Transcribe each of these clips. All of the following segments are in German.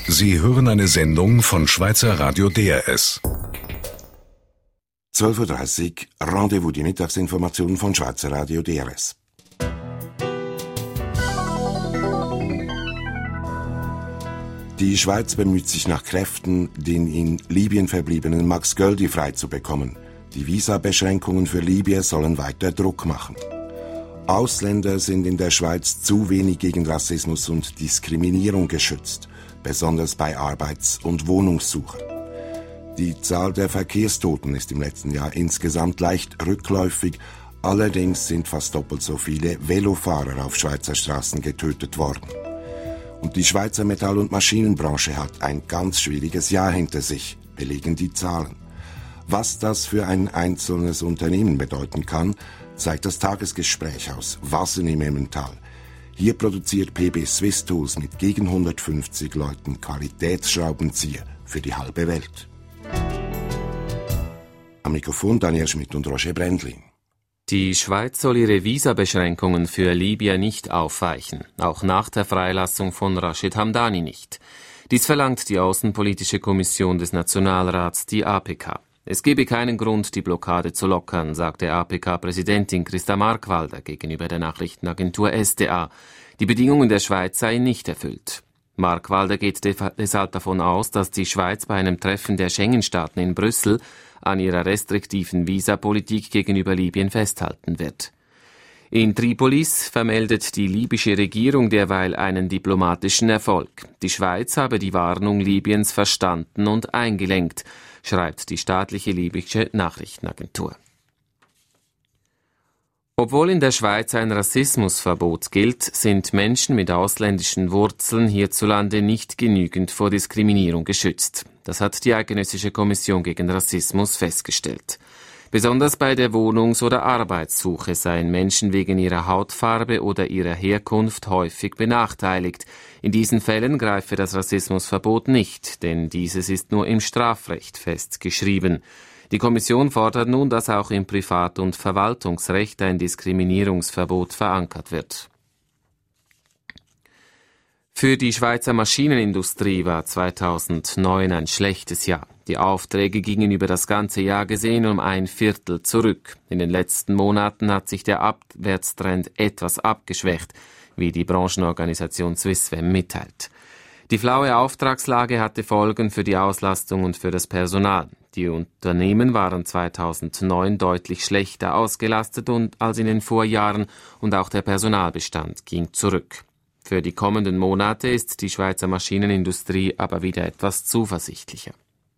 Sie hören eine Sendung von Schweizer Radio DRS. 12.30 Uhr, Rendezvous, die Mittagsinformation von Schweizer Radio DRS. Die Schweiz bemüht sich nach Kräften, den in Libyen verbliebenen Max Göldi freizubekommen. Die Visabeschränkungen für Libyen sollen weiter Druck machen. Ausländer sind in der Schweiz zu wenig gegen Rassismus und Diskriminierung geschützt, besonders bei Arbeits- und Wohnungssuche. Die Zahl der Verkehrstoten ist im letzten Jahr insgesamt leicht rückläufig, allerdings sind fast doppelt so viele Velofahrer auf Schweizer Straßen getötet worden. Und die Schweizer Metall- und Maschinenbranche hat ein ganz schwieriges Jahr hinter sich, belegen die Zahlen. Was das für ein einzelnes Unternehmen bedeuten kann, zeigt das Tagesgespräch aus Wasen im Emmental. Hier produziert PB Swiss Tools mit gegen 150 Leuten Qualitätsschraubenzieher für die halbe Welt. Am Mikrofon Daniel Schmidt und Roger Brändlin. Die Schweiz soll ihre Visabeschränkungen für Libyen nicht aufweichen, auch nach der Freilassung von Rashid Hamdani nicht. Dies verlangt die Außenpolitische Kommission des Nationalrats, die APK. Es gebe keinen Grund, die Blockade zu lockern, sagte APK-Präsidentin Christa Markwalder gegenüber der Nachrichtenagentur SDA. Die Bedingungen der Schweiz seien nicht erfüllt. Markwalder geht deshalb davon aus, dass die Schweiz bei einem Treffen der Schengen-Staaten in Brüssel an ihrer restriktiven Visapolitik gegenüber Libyen festhalten wird. In Tripolis vermeldet die libysche Regierung derweil einen diplomatischen Erfolg. Die Schweiz habe die Warnung Libyens verstanden und eingelenkt, schreibt die staatliche libysche Nachrichtenagentur. Obwohl in der Schweiz ein Rassismusverbot gilt, sind Menschen mit ausländischen Wurzeln hierzulande nicht genügend vor Diskriminierung geschützt. Das hat die Eidgenössische Kommission gegen Rassismus festgestellt. Besonders bei der Wohnungs- oder Arbeitssuche seien Menschen wegen ihrer Hautfarbe oder ihrer Herkunft häufig benachteiligt. In diesen Fällen greife das Rassismusverbot nicht, denn dieses ist nur im Strafrecht festgeschrieben. Die Kommission fordert nun, dass auch im Privat- und Verwaltungsrecht ein Diskriminierungsverbot verankert wird. Für die Schweizer Maschinenindustrie war 2009 ein schlechtes Jahr. Die Aufträge gingen über das ganze Jahr gesehen um 1/4 zurück. In den letzten Monaten hat sich der Abwärtstrend etwas abgeschwächt, wie die Branchenorganisation Swisswem mitteilt. Die flaue Auftragslage hatte Folgen für die Auslastung und für das Personal. Die Unternehmen waren 2009 deutlich schlechter ausgelastet als in den Vorjahren und auch der Personalbestand ging zurück. Für die kommenden Monate ist die Schweizer Maschinenindustrie aber wieder etwas zuversichtlicher.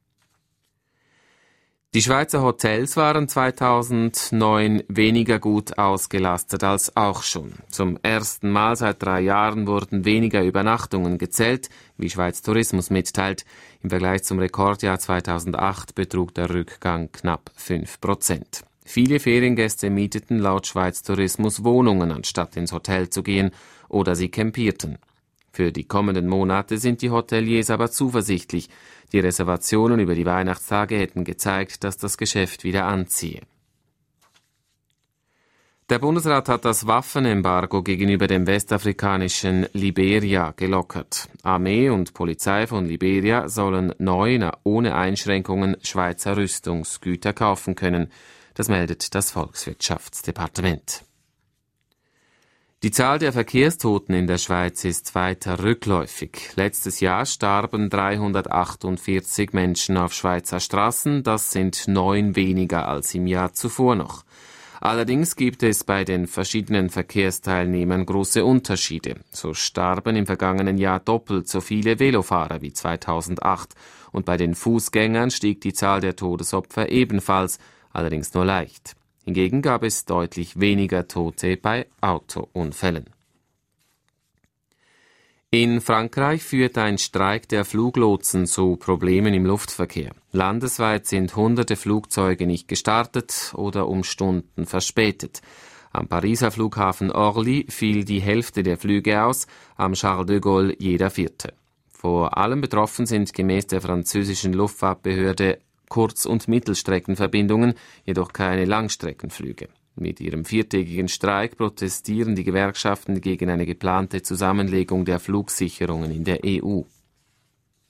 Die Schweizer Hotels waren 2009 weniger gut ausgelastet als auch schon. Zum ersten Mal seit 3 Jahren wurden weniger Übernachtungen gezählt, wie Schweiz Tourismus mitteilt. Im Vergleich zum Rekordjahr 2008 betrug der Rückgang knapp 5%. Viele Feriengäste mieteten laut Schweiz Tourismus Wohnungen, anstatt ins Hotel zu gehen, oder sie campierten. Für die kommenden Monate sind die Hoteliers aber zuversichtlich. Die Reservationen über die Weihnachtstage hätten gezeigt, dass das Geschäft wieder anziehe. Der Bundesrat hat das Waffenembargo gegenüber dem westafrikanischen Liberia gelockert. Armee und Polizei von Liberia sollen neu ohne Einschränkungen Schweizer Rüstungsgüter kaufen können. Das meldet das Volkswirtschaftsdepartement. Die Zahl der Verkehrstoten in der Schweiz ist weiter rückläufig. Letztes Jahr starben 348 Menschen auf Schweizer Straßen. Das sind 9 weniger als im Jahr zuvor noch. Allerdings gibt es bei den verschiedenen Verkehrsteilnehmern große Unterschiede. So starben im vergangenen Jahr doppelt so viele Velofahrer wie 2008. Und bei den Fußgängern stieg die Zahl der Todesopfer ebenfalls, allerdings nur leicht. Hingegen gab es deutlich weniger Tote bei Autounfällen. In Frankreich führt ein Streik der Fluglotsen zu Problemen im Luftverkehr. Landesweit sind hunderte Flugzeuge nicht gestartet oder um Stunden verspätet. Am Pariser Flughafen Orly fiel die Hälfte der Flüge aus, am Charles de Gaulle jeder 4. Vor allem betroffen sind gemäß der französischen Luftfahrtbehörde Kurz- und Mittelstreckenverbindungen, jedoch keine Langstreckenflüge. Mit ihrem 4-tägigen Streik protestieren die Gewerkschaften gegen eine geplante Zusammenlegung der Flugsicherungen in der EU.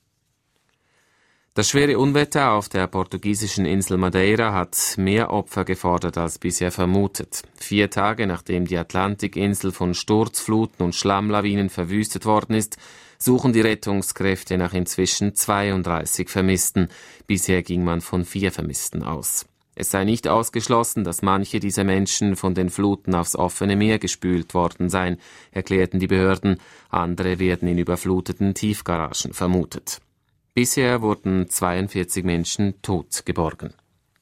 Das schwere Unwetter auf der portugiesischen Insel Madeira hat mehr Opfer gefordert als bisher vermutet. 4 Tage nachdem die Atlantikinsel von Sturzfluten und Schlammlawinen verwüstet worden ist, suchen die Rettungskräfte nach inzwischen 32 Vermissten. Bisher ging man von 4 Vermissten aus. Es sei nicht ausgeschlossen, dass manche dieser Menschen von den Fluten aufs offene Meer gespült worden seien, erklärten die Behörden. Andere werden in überfluteten Tiefgaragen vermutet. Bisher wurden 42 Menschen tot geborgen.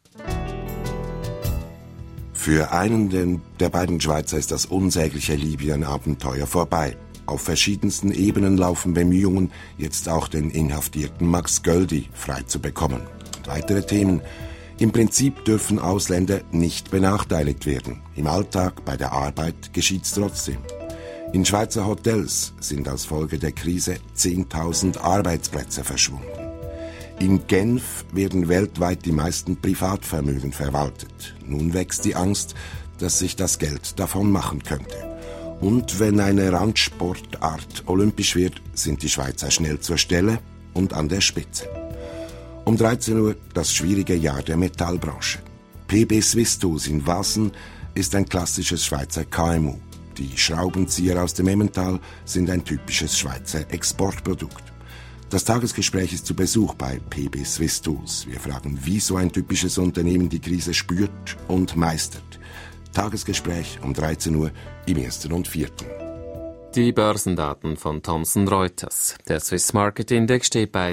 Für einen der beiden Schweizer ist das unsägliche Libyen-Abenteuer vorbei. Auf verschiedensten Ebenen laufen Bemühungen, jetzt auch den inhaftierten Max Göldi frei zu bekommen. Und weitere Themen. Im Prinzip dürfen Ausländer nicht benachteiligt werden. Im Alltag, bei der Arbeit geschieht's trotzdem. In Schweizer Hotels sind als Folge der Krise 10.000 Arbeitsplätze verschwunden. In Genf werden weltweit die meisten Privatvermögen verwaltet. Nun wächst die Angst, dass sich das Geld davon machen könnte. Und wenn eine Randsportart olympisch wird, sind die Schweizer schnell zur Stelle und an der Spitze. Um 13 Uhr das schwierige Jahr der Metallbranche. PB Swisstools in Wassen ist ein klassisches Schweizer KMU. Die Schraubenzieher aus dem Emmental sind ein typisches Schweizer Exportprodukt. Das Tagesgespräch ist zu Besuch bei PB Swisstools. Wir fragen, wie so ein typisches Unternehmen die Krise spürt und meistert. Tagesgespräch um 13 Uhr im 1. und 4. Die Börsendaten von Thomson Reuters. Der Swiss Market Index steht bei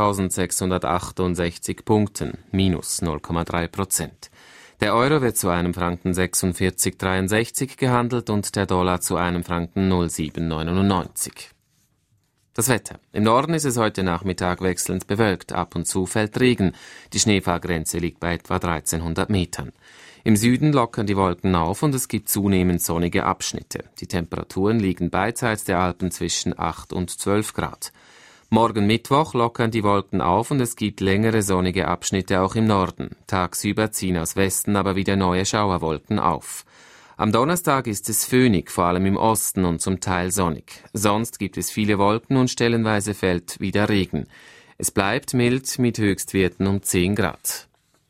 6.668 Punkten, minus 0,3%. Der Euro wird zu einem Franken 46,63 gehandelt und der Dollar zu einem Franken 0,799. Das Wetter. Im Norden ist es heute Nachmittag wechselnd bewölkt. Ab und zu fällt Regen. Die Schneefallgrenze liegt bei etwa 1300 Metern. Im Süden lockern die Wolken auf und es gibt zunehmend sonnige Abschnitte. Die Temperaturen liegen beidseits der Alpen zwischen 8 und 12 Grad. Morgen Mittwoch lockern die Wolken auf und es gibt längere sonnige Abschnitte auch im Norden. Tagsüber ziehen aus Westen aber wieder neue Schauerwolken auf. Am Donnerstag ist es föhnig, vor allem im Osten und zum Teil sonnig. Sonst gibt es viele Wolken und stellenweise fällt wieder Regen. Es bleibt mild mit Höchstwerten um 10 Grad.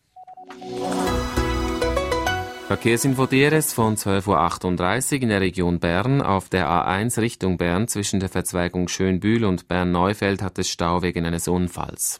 Verkehrsinfo DRS von 12.38 Uhr in der Region Bern. Auf der A1 Richtung Bern zwischen der Verzweigung Schönbühl und Bern-Neufeld hat es Stau wegen eines Unfalls.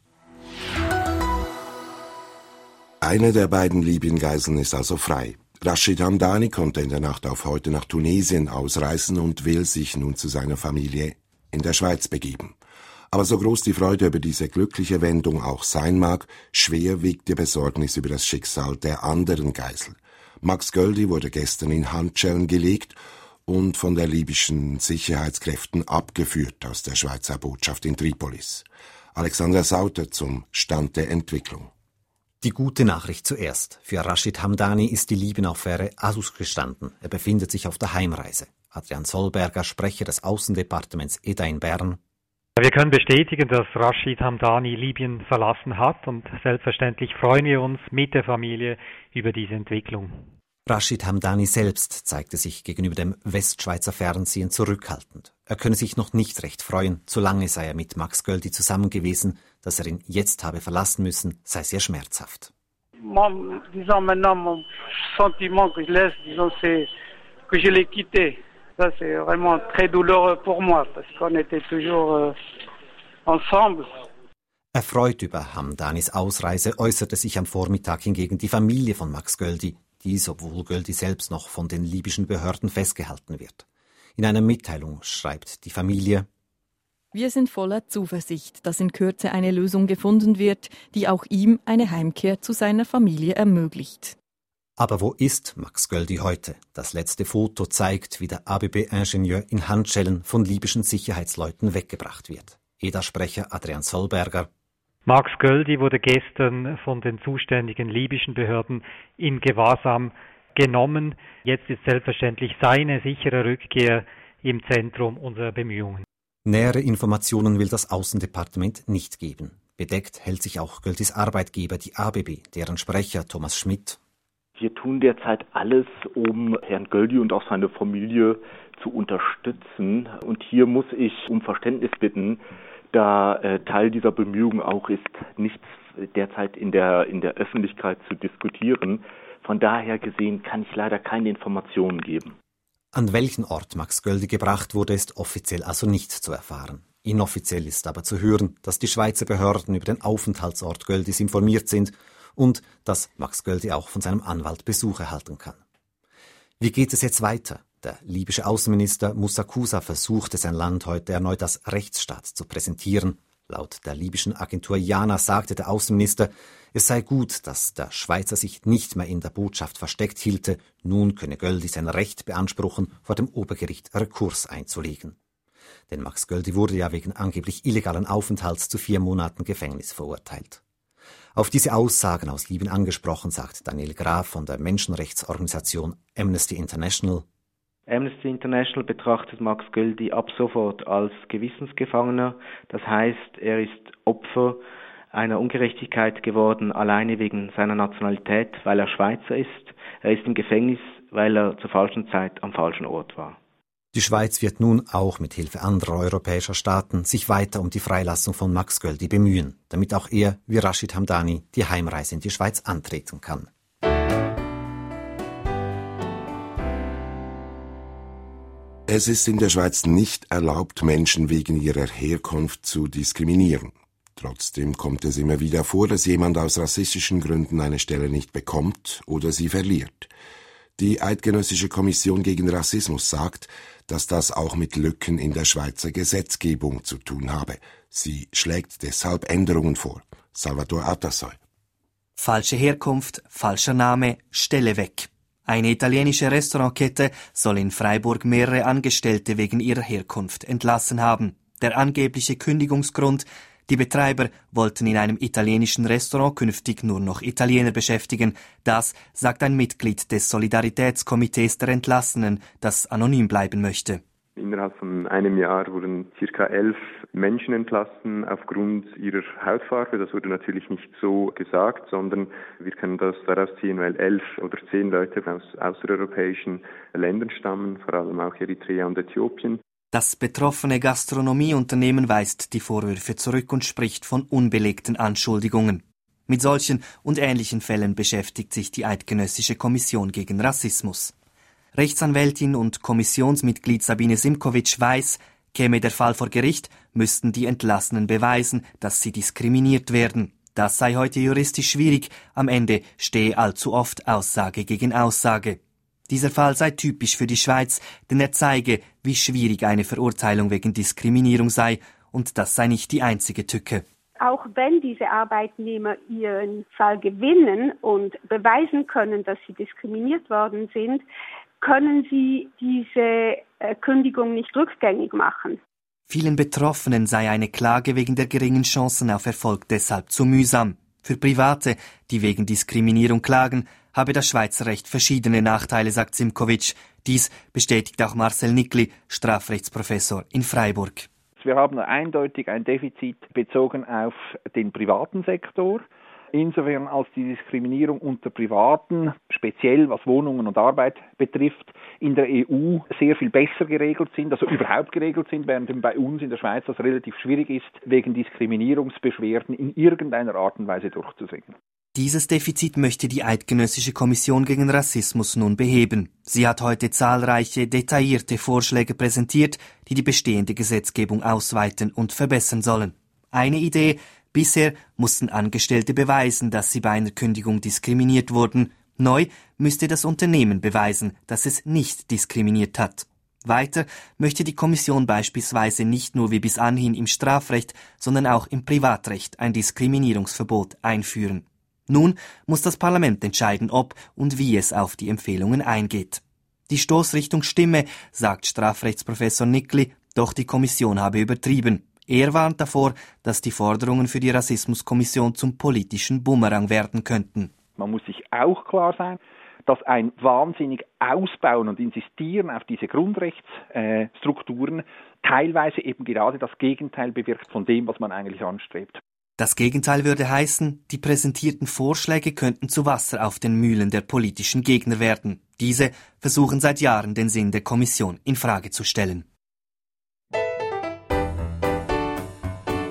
Eine der beiden Libyen-Geiseln ist also frei. Rashid Hamdani konnte in der Nacht auf heute nach Tunesien ausreisen und will sich nun zu seiner Familie in der Schweiz begeben. Aber so groß die Freude über diese glückliche Wendung auch sein mag, schwer wiegt die Besorgnis über das Schicksal der anderen Geisel. Max Göldi wurde gestern in Handschellen gelegt und von der libyschen Sicherheitskräften abgeführt aus der Schweizer Botschaft in Tripolis. Alexandra Sauter zum Stand der Entwicklung. Die gute Nachricht zuerst. Für Rashid Hamdani ist die Libyen-Affäre ausgestanden. Er befindet sich auf der Heimreise. Adrian Zollberger, Sprecher des Außendepartements EDA in Bern. Wir können bestätigen, dass Rashid Hamdani Libyen verlassen hat und selbstverständlich freuen wir uns mit der Familie über diese Entwicklung. Rashid Hamdani selbst zeigte sich gegenüber dem Westschweizer Fernsehen zurückhaltend. Er könne sich noch nicht recht freuen, zu lange sei er mit Max Göldi zusammen gewesen, dass er ihn jetzt habe verlassen müssen, sei sehr schmerzhaft. Disons maintenant mon sentiment que je laisse, disons c'est que je l'ai quitté. Ça c'est vraiment très douloureux pour moi parce qu'on était toujours ensemble. Erfreut über Hamdanis Ausreise äußerte sich am Vormittag hingegen die Familie von Max Göldi, dies obwohl Göldi selbst noch von den libyschen Behörden festgehalten wird. In einer Mitteilung schreibt die Familie: Wir sind voller Zuversicht, dass in Kürze eine Lösung gefunden wird, die auch ihm eine Heimkehr zu seiner Familie ermöglicht. Aber wo ist Max Göldi heute? Das letzte Foto zeigt, wie der ABB-Ingenieur in Handschellen von libyschen Sicherheitsleuten weggebracht wird. EDA-Sprecher Adrian Zollberger: Max Göldi wurde gestern von den zuständigen libyschen Behörden in Gewahrsam genommen. Jetzt ist selbstverständlich seine sichere Rückkehr im Zentrum unserer Bemühungen. Nähere Informationen will das Außendepartement nicht geben. Bedeckt hält sich auch Göldis Arbeitgeber, die ABB, deren Sprecher Thomas Schmidt: Wir tun derzeit alles, um Herrn Göldi und auch seine Familie zu unterstützen. Und hier muss ich um Verständnis bitten, da Teil dieser Bemühungen auch ist, nichts derzeit in der Öffentlichkeit zu diskutieren. Von daher gesehen kann ich leider keine Informationen geben. An welchen Ort Max Göldi gebracht wurde, ist offiziell also nicht zu erfahren. Inoffiziell ist aber zu hören, dass die Schweizer Behörden über den Aufenthaltsort Göldis informiert sind und dass Max Göldi auch von seinem Anwalt Besuch erhalten kann. Wie geht es jetzt weiter? Der libysche Außenminister Moussa Kousa versuchte sein Land heute erneut als Rechtsstaat zu präsentieren. Laut der libyschen Agentur IANA sagte der Außenminister, es sei gut, dass der Schweizer sich nicht mehr in der Botschaft versteckt hielte. Nun könne Göldi sein Recht beanspruchen, vor dem Obergericht Rekurs einzulegen. Denn Max Göldi wurde ja wegen angeblich illegalen Aufenthalts zu 4 Monaten Gefängnis verurteilt. Auf diese Aussagen aus Libyen angesprochen, sagt Daniel Graf von der Menschenrechtsorganisation Amnesty International: Amnesty International betrachtet Max Göldi ab sofort als Gewissensgefangener. Das heißt, er ist Opfer einer Ungerechtigkeit geworden, alleine wegen seiner Nationalität, weil er Schweizer ist. Er ist im Gefängnis, weil er zur falschen Zeit am falschen Ort war. Die Schweiz wird nun auch mit Hilfe anderer europäischer Staaten sich weiter um die Freilassung von Max Göldi bemühen, damit auch er, wie Rashid Hamdani, die Heimreise in die Schweiz antreten kann. Es ist in der Schweiz nicht erlaubt, Menschen wegen ihrer Herkunft zu diskriminieren. Trotzdem kommt es immer wieder vor, dass jemand aus rassistischen Gründen eine Stelle nicht bekommt oder sie verliert. Die Eidgenössische Kommission gegen Rassismus sagt, dass das auch mit Lücken in der Schweizer Gesetzgebung zu tun habe. Sie schlägt deshalb Änderungen vor. Salvatore Atassoy. Falsche Herkunft, falscher Name, Stelle weg. Eine italienische Restaurantkette soll in Freiburg mehrere Angestellte wegen ihrer Herkunft entlassen haben. Der angebliche Kündigungsgrund: die Betreiber wollten in einem italienischen Restaurant künftig nur noch Italiener beschäftigen. Das sagt ein Mitglied des Solidaritätskomitees der Entlassenen, das anonym bleiben möchte. Innerhalb von einem Jahr wurden ca. 11 Menschen entlassen aufgrund ihrer Hautfarbe. Das wurde natürlich nicht so gesagt, sondern wir können das daraus ziehen, weil 11 oder 10 Leute aus außereuropäischen Ländern stammen, vor allem auch Eritrea und Äthiopien. Das betroffene Gastronomieunternehmen weist die Vorwürfe zurück und spricht von unbelegten Anschuldigungen. Mit solchen und ähnlichen Fällen beschäftigt sich die Eidgenössische Kommission gegen Rassismus. Rechtsanwältin und Kommissionsmitglied Sabine Simkovic weiß, käme der Fall vor Gericht, müssten die Entlassenen beweisen, dass sie diskriminiert werden. Das sei heute juristisch schwierig, am Ende stehe allzu oft Aussage gegen Aussage. Dieser Fall sei typisch für die Schweiz, denn er zeige, wie schwierig eine Verurteilung wegen Diskriminierung sei, und das sei nicht die einzige Tücke. Auch wenn diese Arbeitnehmer ihren Fall gewinnen und beweisen können, dass sie diskriminiert worden sind, können sie diese Kündigung nicht rückgängig machen. Vielen Betroffenen sei eine Klage wegen der geringen Chancen auf Erfolg deshalb zu mühsam. Für Private, die wegen Diskriminierung klagen, habe das Schweizer Recht verschiedene Nachteile, sagt Simkovic. Dies bestätigt auch Marcel Nickli, Strafrechtsprofessor in Freiburg. Wir haben eindeutig ein Defizit bezogen auf den privaten Sektor. Insofern als die Diskriminierung unter Privaten, speziell was Wohnungen und Arbeit betrifft, in der EU sehr viel besser geregelt sind, also überhaupt geregelt sind, während bei uns in der Schweiz das relativ schwierig ist, wegen Diskriminierungsbeschwerden in irgendeiner Art und Weise durchzusetzen. Dieses Defizit möchte die Eidgenössische Kommission gegen Rassismus nun beheben. Sie hat heute zahlreiche, detaillierte Vorschläge präsentiert, die die bestehende Gesetzgebung ausweiten und verbessern sollen. Eine Idee: bisher mussten Angestellte beweisen, dass sie bei einer Kündigung diskriminiert wurden. Neu müsste das Unternehmen beweisen, dass es nicht diskriminiert hat. Weiter möchte die Kommission beispielsweise nicht nur wie bis anhin im Strafrecht, sondern auch im Privatrecht ein Diskriminierungsverbot einführen. Nun muss das Parlament entscheiden, ob und wie es auf die Empfehlungen eingeht. Die Stoßrichtung stimme, sagt Strafrechtsprofessor Nickli, doch die Kommission habe übertrieben. Er warnt davor, dass die Forderungen für die Rassismuskommission zum politischen Bumerang werden könnten. Man muss sich auch klar sein, dass ein wahnsinnig Ausbauen und Insistieren auf diese Grundrechtsstrukturen teilweise eben gerade das Gegenteil bewirkt von dem, was man eigentlich anstrebt. Das Gegenteil würde heißen, die präsentierten Vorschläge könnten zu Wasser auf den Mühlen der politischen Gegner werden. Diese versuchen seit Jahren, den Sinn der Kommission in Frage zu stellen.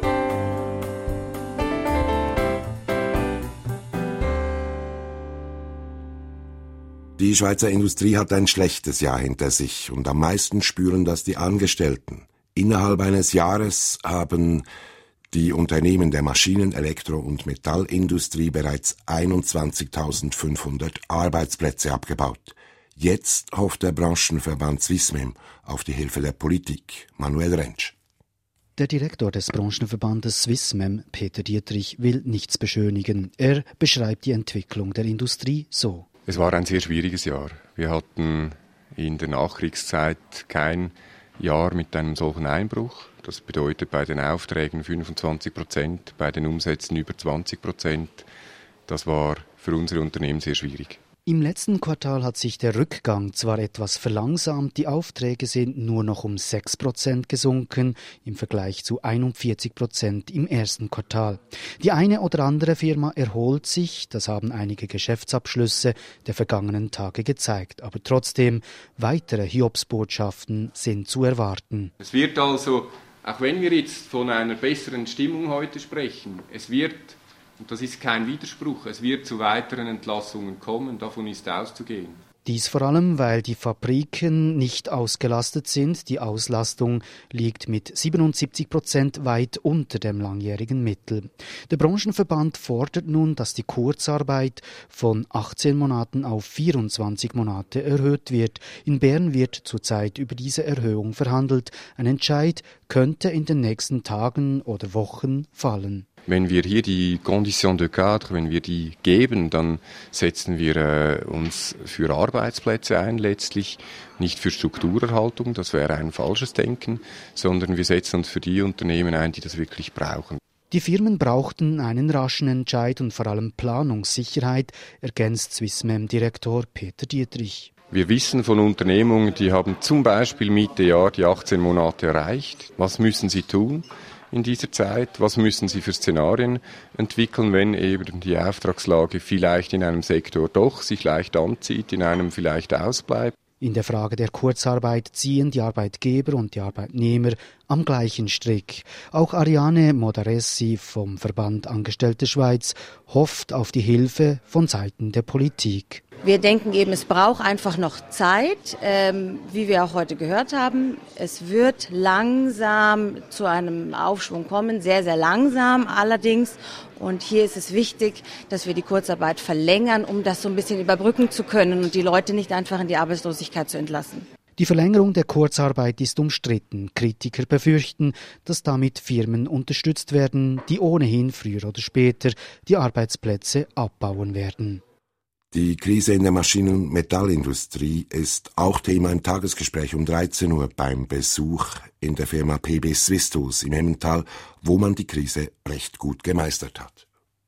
Die Schweizer Industrie hat ein schlechtes Jahr hinter sich und am meisten spüren das die Angestellten. Innerhalb eines Jahres haben die Unternehmen der Maschinen-, Elektro- und Metallindustrie bereits 21.500 Arbeitsplätze abgebaut. Jetzt hofft der Branchenverband Swissmem auf die Hilfe der Politik. Manuel Rentsch. Der Direktor des Branchenverbandes Swissmem, Peter Dietrich, will nichts beschönigen. Er beschreibt die Entwicklung der Industrie so. Es war ein sehr schwieriges Jahr. Wir hatten in der Nachkriegszeit kein Jahr mit einem solchen Einbruch. Das bedeutet bei den Aufträgen 25%, bei den Umsätzen über 20%. Das war für unsere Unternehmen sehr schwierig. Im letzten Quartal hat sich der Rückgang zwar etwas verlangsamt, die Aufträge sind nur noch um 6% gesunken, im Vergleich zu 41% im ersten Quartal. Die eine oder andere Firma erholt sich, das haben einige Geschäftsabschlüsse der vergangenen Tage gezeigt. Aber trotzdem, weitere Hiobsbotschaften sind zu erwarten. Es wird also, auch wenn wir jetzt von einer besseren Stimmung heute sprechen, es wird, und das ist kein Widerspruch, es wird zu weiteren Entlassungen kommen, davon ist auszugehen. Dies vor allem, weil die Fabriken nicht ausgelastet sind. Die Auslastung liegt mit 77% weit unter dem langjährigen Mittel. Der Branchenverband fordert nun, dass die Kurzarbeit von 18 Monaten auf 24 Monate erhöht wird. In Bern wird zurzeit über diese Erhöhung verhandelt. Ein Entscheid könnte in den nächsten Tagen oder Wochen fallen. Wenn wir hier die Condition de cadre, wenn wir die geben, dann setzen wir uns für Arbeitsplätze ein, letztlich nicht für Strukturerhaltung, das wäre ein falsches Denken, sondern wir setzen uns für die Unternehmen ein, die das wirklich brauchen. Die Firmen brauchten einen raschen Entscheid und vor allem Planungssicherheit, ergänzt Swissmem-Direktor Peter Dietrich. Wir wissen von Unternehmungen, die haben zum Beispiel Mitte Jahr die 18 Monate erreicht. Was müssen sie tun in dieser Zeit? Was müssen sie für Szenarien entwickeln, wenn eben die Auftragslage vielleicht in einem Sektor doch sich leicht anzieht, in einem vielleicht ausbleibt? In der Frage der Kurzarbeit ziehen die Arbeitgeber und die Arbeitnehmer am gleichen Strick. Auch Ariane Modaressi vom Verband Angestellte Schweiz hofft auf die Hilfe von Seiten der Politik. Wir denken eben, es braucht einfach noch Zeit, wie wir auch heute gehört haben. Es wird langsam zu einem Aufschwung kommen, sehr, sehr langsam allerdings. Und hier ist es wichtig, dass wir die Kurzarbeit verlängern, um das so ein bisschen überbrücken zu können und die Leute nicht einfach in die Arbeitslosigkeit zu entlassen. Die Verlängerung der Kurzarbeit ist umstritten. Kritiker befürchten, dass damit Firmen unterstützt werden, die ohnehin früher oder später die Arbeitsplätze abbauen werden. Die Krise in der Maschinen- und Metallindustrie ist auch Thema im Tagesgespräch um 13 Uhr beim Besuch in der Firma PB Swiss Tools im Emmental, wo man die Krise recht gut gemeistert hat.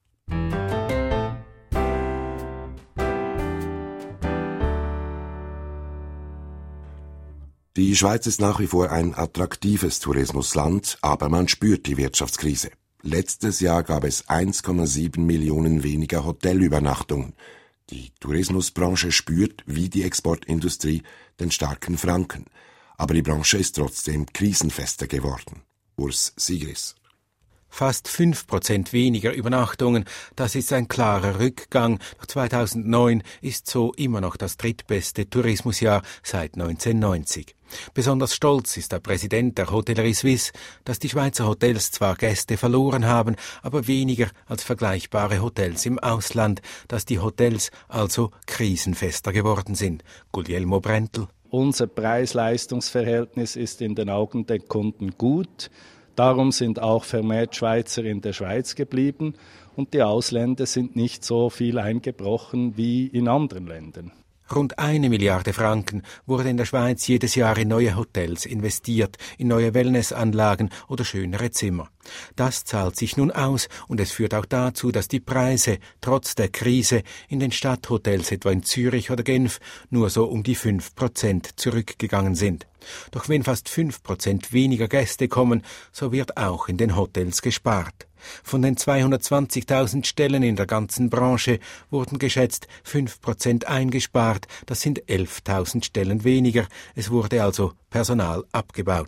Die Schweiz ist nach wie vor ein attraktives Tourismusland, aber man spürt die Wirtschaftskrise. Letztes Jahr gab es 1,7 Millionen weniger Hotelübernachtungen. Die Tourismusbranche spürt, wie die Exportindustrie, den starken Franken. Aber die Branche ist trotzdem krisenfester geworden. Urs Sigris. Fast 5% weniger Übernachtungen, das ist ein klarer Rückgang. Doch 2009 ist so immer noch das drittbeste Tourismusjahr seit 1990. Besonders stolz ist der Präsident der Hotellerie Suisse, dass die Schweizer Hotels zwar Gäste verloren haben, aber weniger als vergleichbare Hotels im Ausland, dass die Hotels also krisenfester geworden sind. Guglielmo Brentel. Unser Preis-Leistungs-Verhältnis ist in den Augen der Kunden gut. Darum sind auch vermehrt Schweizer in der Schweiz geblieben und die Ausländer sind nicht so viel eingebrochen wie in anderen Ländern. Rund 1 Milliarde Franken wurde in der Schweiz jedes Jahr in neue Hotels investiert, in neue Wellnessanlagen oder schönere Zimmer. Das zahlt sich nun aus und es führt auch dazu, dass die Preise trotz der Krise in den Stadthotels etwa in Zürich oder Genf nur so um die 5% zurückgegangen sind. Doch wenn fast 5% weniger Gäste kommen, so wird auch in den Hotels gespart. Von den 220.000 Stellen in der ganzen Branche wurden geschätzt 5% eingespart, das sind 11.000 Stellen weniger, es wurde also Personal abgebaut.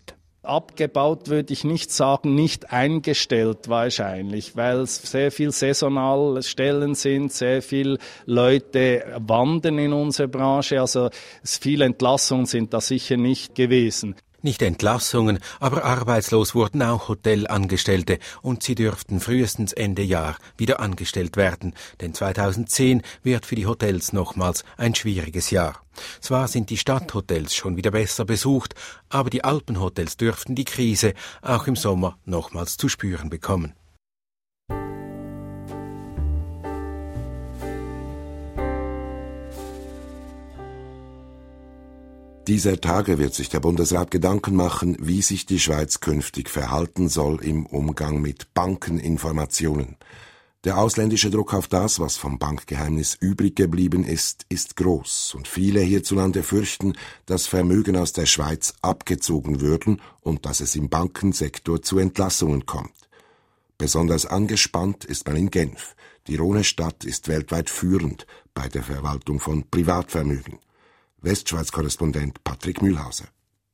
Abgebaut würde ich nicht sagen, nicht eingestellt wahrscheinlich, weil es sehr viel saisonale Stellen sind, sehr viele Leute wandern in unserer Branche, also viele Entlassungen sind da sicher nicht gewesen. Nicht Entlassungen, aber arbeitslos wurden auch Hotelangestellte und sie dürften frühestens Ende Jahr wieder angestellt werden, denn 2010 wird für die Hotels nochmals ein schwieriges Jahr. Zwar sind die Stadthotels schon wieder besser besucht, aber die Alpenhotels dürften die Krise auch im Sommer nochmals zu spüren bekommen. Dieser Tage wird sich der Bundesrat Gedanken machen, wie sich die Schweiz künftig verhalten soll im Umgang mit Bankeninformationen. Der ausländische Druck auf das, was vom Bankgeheimnis übrig geblieben ist groß und viele hierzulande fürchten, dass Vermögen aus der Schweiz abgezogen würden und dass es im Bankensektor zu Entlassungen kommt. Besonders angespannt ist man in Genf. Die Rhone-Stadt ist weltweit führend bei der Verwaltung von Privatvermögen. Westschweiz-Korrespondent Patrick Mühlhauser.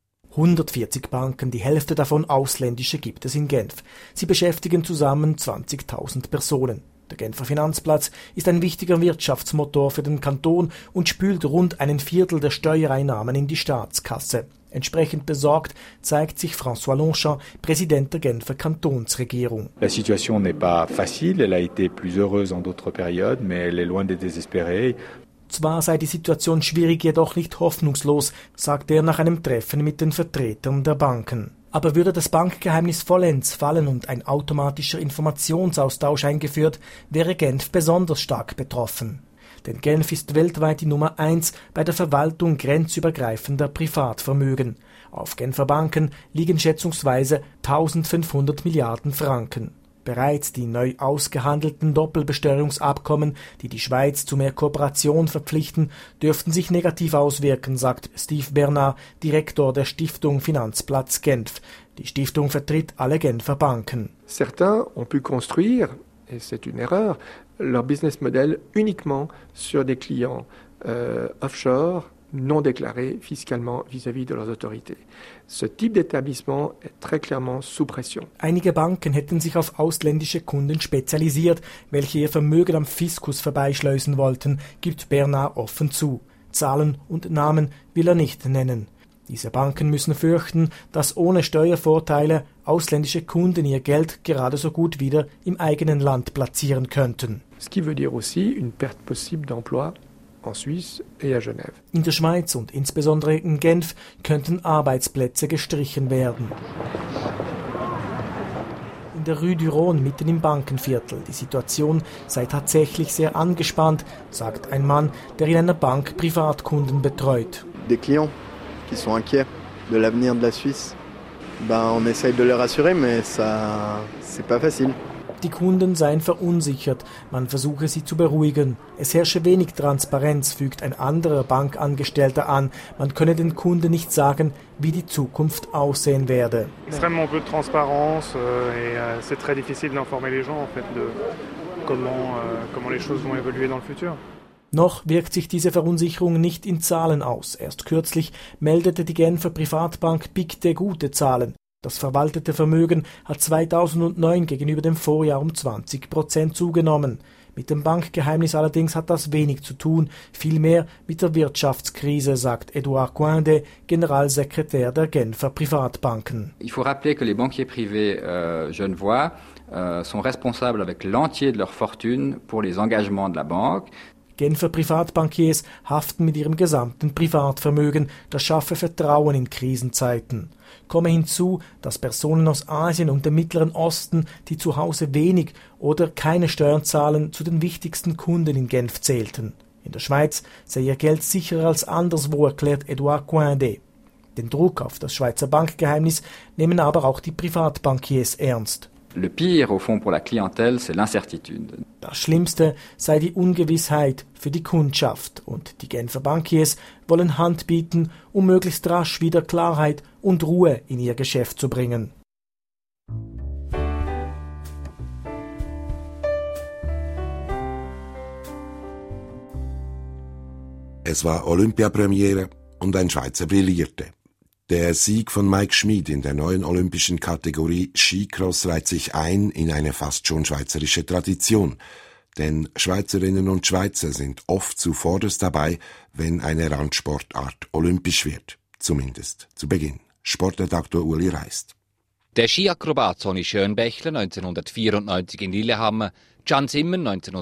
140 Banken, die Hälfte davon ausländische, gibt es in Genf. Sie beschäftigen zusammen 20.000 Personen. Der Genfer Finanzplatz ist ein wichtiger Wirtschaftsmotor für den Kanton und spült rund 1/4 der Steuereinnahmen in die Staatskasse. Entsprechend besorgt zeigt sich François Longchamp, Präsident der Genfer Kantonsregierung. La situation n'est pas facile, elle a été plus heureuse en d'autres périodes, mais elle est loin de désespérer. Zwar sei die Situation schwierig, jedoch nicht hoffnungslos, sagte er nach einem Treffen mit den Vertretern der Banken. Aber würde das Bankgeheimnis vollends fallen und ein automatischer Informationsaustausch eingeführt, wäre Genf besonders stark betroffen. Denn Genf ist weltweit die Nummer 1 bei der Verwaltung grenzübergreifender Privatvermögen. Auf Genfer Banken liegen schätzungsweise 1500 Milliarden Franken. Bereits die neu ausgehandelten Doppelbesteuerungsabkommen, die die Schweiz zu mehr Kooperation verpflichten, dürften sich negativ auswirken, sagt Steve Bernard, Direktor der Stiftung Finanzplatz Genf. Die Stiftung vertritt alle Genfer Banken. Certains ont pu construire, et c'est une erreur, leur business model uniquement sur des clients offshore, non déclarés fiscalement vis-à-vis de leurs autorités. Ce type d'établissement est très clairement sous pression. Einige Banken hätten sich auf ausländische Kunden spezialisiert, welche ihr Vermögen am Fiskus vorbeischleusen wollten, gibt Bernard offen zu. Zahlen und Namen will er nicht nennen. Diese Banken müssen fürchten, dass ohne Steuervorteile ausländische Kunden ihr Geld gerade so gut wieder im eigenen Land platzieren könnten. Ce qui veut dire aussi une perte possible d'emploi en Suisse et à Genève. In der Schweiz und insbesondere in Genf könnten Arbeitsplätze gestrichen werden. In der Rue du Rhône, mitten im Bankenviertel. Die Situation sei tatsächlich sehr angespannt, sagt ein Mann, der in einer Bank Privatkunden betreut. Des clients qui sont inquiets de l'avenir de la Suisse. On essaye de les rassurer, mais c'est pas facile. Die Kunden seien verunsichert, man versuche sie zu beruhigen. Es herrsche wenig Transparenz, fügt ein anderer Bankangestellter an. Man könne den Kunden nicht sagen, wie die Zukunft aussehen werde. Extrêmement peu de transparence et c'est très difficile d'informer les gens en fait de comment les choses vont évoluer dans le futur. Noch wirkt sich diese Verunsicherung nicht in Zahlen aus. Erst kürzlich meldete die Genfer Privatbank Pictet gute Zahlen. Das verwaltete Vermögen hat 2009 gegenüber dem Vorjahr um 20% zugenommen. Mit dem Bankgeheimnis allerdings hat das wenig zu tun, vielmehr mit der Wirtschaftskrise, sagt Edouard Coindet, Generalsekretär der Genfer Privatbanken. Il faut rappeler que les banquiers privés genevois sont responsables avec l'entier de leur fortune pour les engagements de la banque. Genfer Privatbankiers haften mit ihrem gesamten Privatvermögen, das schaffe Vertrauen in Krisenzeiten. Komme hinzu, dass Personen aus Asien und dem Mittleren Osten, die zu Hause wenig oder keine Steuern zahlen, zu den wichtigsten Kunden in Genf zählten. In der Schweiz sei ihr Geld sicherer als anderswo, erklärt Edouard Coindet. Den Druck auf das Schweizer Bankgeheimnis nehmen aber auch die Privatbankiers ernst. Le pire, au fond, pour la clientèle, c'est l'incertitude. Das Schlimmste sei die Ungewissheit für die Kundschaft und die Genfer Bankiers wollen Hand bieten, um möglichst rasch wieder Klarheit und Ruhe in ihr Geschäft zu bringen. Es war Olympiapremiere und ein Schweizer brillierte. Der Sieg von Mike Schmid in der neuen olympischen Kategorie Skicross reiht sich ein in eine fast schon schweizerische Tradition. Denn Schweizerinnen und Schweizer sind oft zuvorderst dabei, wenn eine Randsportart olympisch wird. Zumindest zu Beginn. Sportredaktor Uli Reist. Der Skiakrobat Sonny Schönbächler 1994 in Lillehammer, Can Zimmer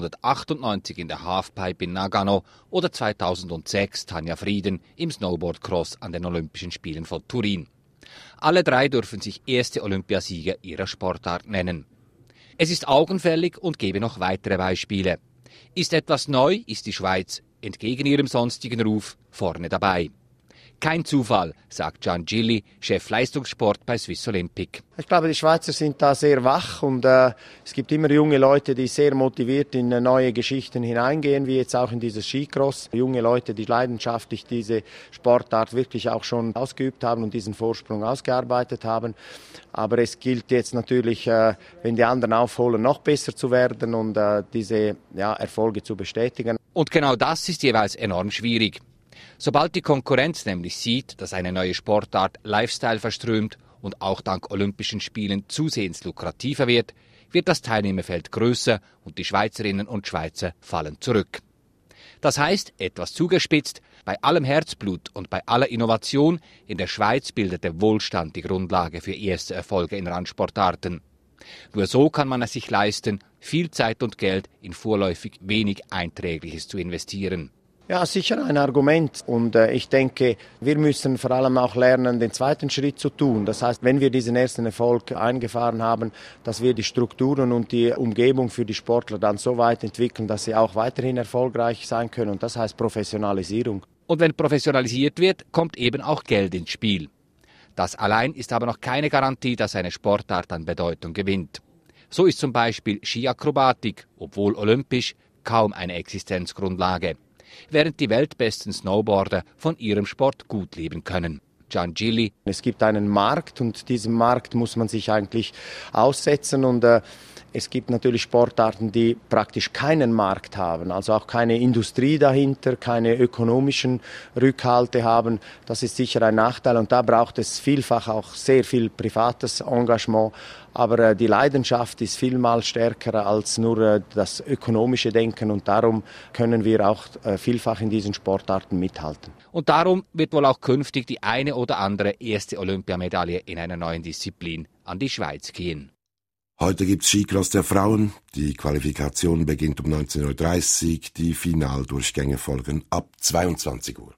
1998 in der Halfpipe in Nagano oder 2006 Tanja Frieden im Snowboardcross an den Olympischen Spielen von Turin. Alle drei dürfen sich erste Olympiasieger ihrer Sportart nennen. Es ist augenfällig und gebe noch weitere Beispiele. Ist etwas neu, ist die Schweiz, entgegen ihrem sonstigen Ruf, vorne dabei. Kein Zufall, sagt Gian Gilli, Chef Leistungssport bei Swiss Olympic. Ich glaube, die Schweizer sind da sehr wach und es gibt immer junge Leute, die sehr motiviert in neue Geschichten hineingehen, wie jetzt auch in dieses Skicross. Junge Leute, die leidenschaftlich diese Sportart wirklich auch schon ausgeübt haben und diesen Vorsprung ausgearbeitet haben. Aber es gilt jetzt natürlich, wenn die anderen aufholen, noch besser zu werden und diese Erfolge zu bestätigen. Und genau das ist jeweils enorm schwierig. Sobald die Konkurrenz nämlich sieht, dass eine neue Sportart Lifestyle verströmt und auch dank Olympischen Spielen zusehends lukrativer wird das Teilnehmerfeld größer und die Schweizerinnen und Schweizer fallen zurück. Das heißt, etwas zugespitzt, bei allem Herzblut und bei aller Innovation, in der Schweiz bildet der Wohlstand die Grundlage für erste Erfolge in Randsportarten. Nur so kann man es sich leisten, viel Zeit und Geld in vorläufig wenig Einträgliches zu investieren. Ja, sicher ein Argument und ich denke, wir müssen vor allem auch lernen, den zweiten Schritt zu tun. Das heißt, wenn wir diesen ersten Erfolg eingefahren haben, dass wir die Strukturen und die Umgebung für die Sportler dann so weit entwickeln, dass sie auch weiterhin erfolgreich sein können und das heißt Professionalisierung. Und wenn professionalisiert wird, kommt eben auch Geld ins Spiel. Das allein ist aber noch keine Garantie, dass eine Sportart an Bedeutung gewinnt. So ist zum Beispiel Skiakrobatik, obwohl olympisch, kaum eine Existenzgrundlage, während die weltbesten Snowboarder von ihrem Sport gut leben können. Gian Gilli. Es gibt einen Markt und diesem Markt muss man sich eigentlich aussetzen und es gibt natürlich Sportarten, die praktisch keinen Markt haben, also auch keine Industrie dahinter, keine ökonomischen Rückhalte haben. Das ist sicher ein Nachteil und da braucht es vielfach auch sehr viel privates Engagement. Aber die Leidenschaft ist vielmal stärker als nur das ökonomische Denken und darum können wir auch vielfach in diesen Sportarten mithalten. Und darum wird wohl auch künftig die eine oder andere erste Olympiamedaille in einer neuen Disziplin an die Schweiz gehen. Heute gibt's Skicross der Frauen. Die Qualifikation beginnt um 19.30 Uhr. Die Finaldurchgänge folgen ab 22 Uhr.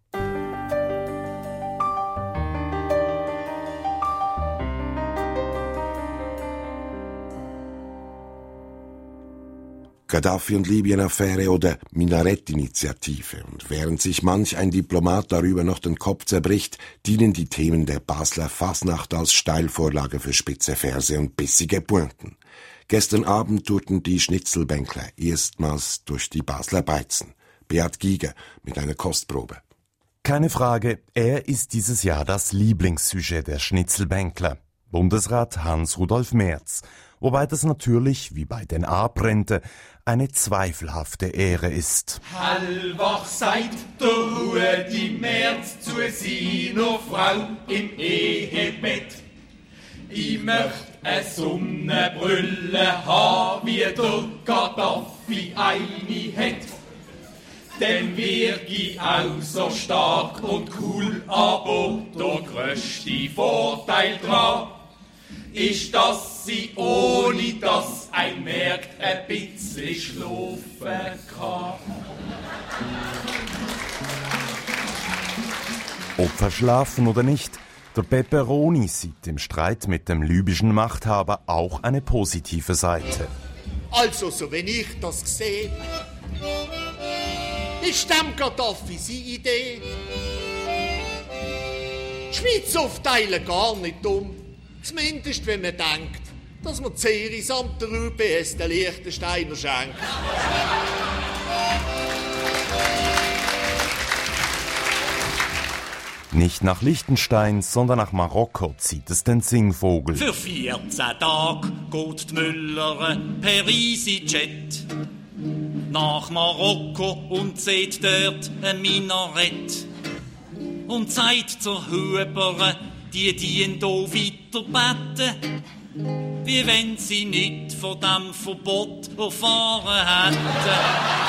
Gaddafi- und Libyen-Affäre oder Minarett-Initiative. Und während sich manch ein Diplomat darüber noch den Kopf zerbricht, dienen die Themen der Basler Fasnacht als Steilvorlage für spitze Verse und bissige Pointen. Gestern Abend tourten die Schnitzelbänkler erstmals durch die Basler Beizen. Beat Giger mit einer Kostprobe. Keine Frage, er ist dieses Jahr das Lieblingssujet der Schnitzelbänkler. Bundesrat Hans-Rudolf Merz. Wobei das natürlich, wie bei den A-Brente, eine zweifelhafte Ehre ist. Hellwach seid der Rudi Merz zu seiner Frau im Ehebett. Ich möcht eine Sonnenbrille haben, wie der Gaddafi eine hat. Dann wirk ich auch so stark und cool, aber der grösste Vorteil dran ist, dass sie ohne dass ein merkt ein bisschen schlafen kann. Ob verschlafen oder nicht, der Pepperoni sieht im Streit mit dem libyschen Machthaber auch eine positive Seite. Also, so wenn ich das sehe, ist dem Gaddafi seine Idee. Die Schweiz aufteilen gar nicht dumm. Zumindest wenn man denkt, dass man Zeri samt der UBS den Liechtensteiner schenkt. Nicht nach Liechtenstein, sondern nach Marokko zieht es den Singvogel. Für 14 Tage geht die Müller per EasyJet nach Marokko und sieht dort ein Minarett. und sagt zur Huber, die hier weiter beten, wie wenn sie nicht von dem Verbot erfahren hätten.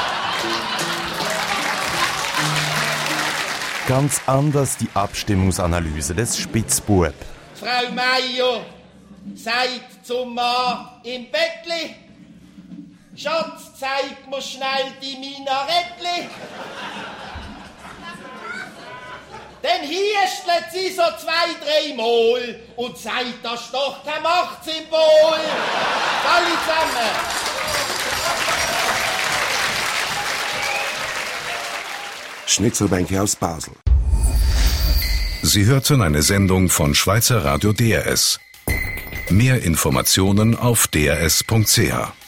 Ganz anders die Abstimmungsanalyse des Spitzbub. Frau Meier sagt zum Mann im Bettli: Schatz, zeig mir schnell die Minarettli. Dann hiestelt sie so 2-3 Mal und sagt, das ist doch kein Machtsymbol. Alle zusammen. Schnitzelbänke aus Basel. Sie hörten eine Sendung von Schweizer Radio DRS. Mehr Informationen auf drs.ch.